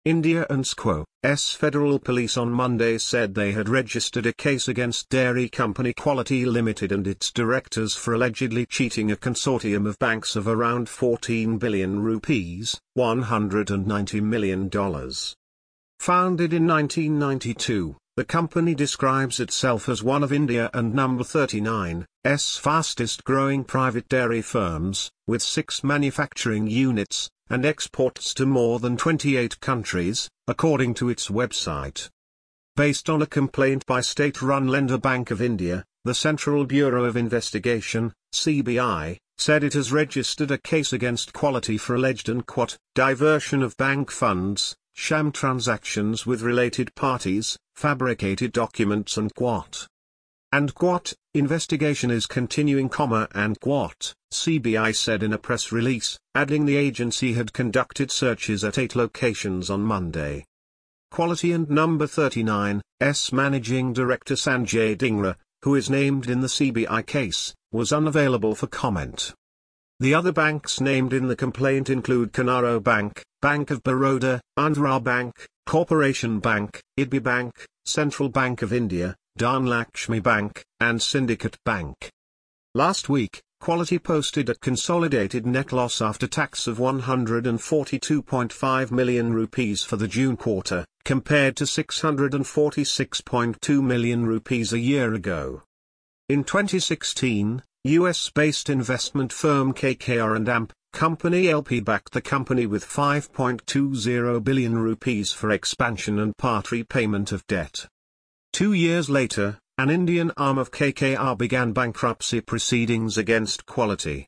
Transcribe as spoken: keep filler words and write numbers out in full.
India and Quo's federal police on Monday said they had registered a case against dairy company Quality Limited and its directors for allegedly cheating a consortium of banks of around fourteen billion rupees, one hundred ninety million dollars. Founded in nineteen ninety-two, the company describes itself as one of India and number thirty-nine's fastest-growing private dairy firms, with six manufacturing units, and exports to more than twenty-eight countries, according to its website. Based on a complaint by state-run lender Bank of India, the Central Bureau of Investigation, C B I, said it has registered a case against Quality for alleged unquote diversion of bank funds, sham transactions with related parties, fabricated documents and quote. And quote, investigation is continuing, comma, and quote, C B I said in a press release, adding the agency had conducted searches at eight locations on Monday. Quality and number thirty-nine's managing director Sanjay Dhingra, who is named in the C B I case, was unavailable for comment. The other banks named in the complaint include Canara Bank, Bank of Baroda, Andhra Bank, Corporation Bank, I D B I Bank, Central Bank of India, Dhanlaxmi Bank, and Syndicate Bank. Last week, Quality posted a consolidated net loss after tax of one hundred forty-two point five million rupees for the June quarter, compared to six hundred forty-six point two million rupees a year ago. In twenty sixteen, U S-based investment firm K K R and A M P Company L P backed the company with five point two zero billion rupees for expansion and part repayment of debt. Two years later, an Indian arm of K K R began bankruptcy proceedings against Quality.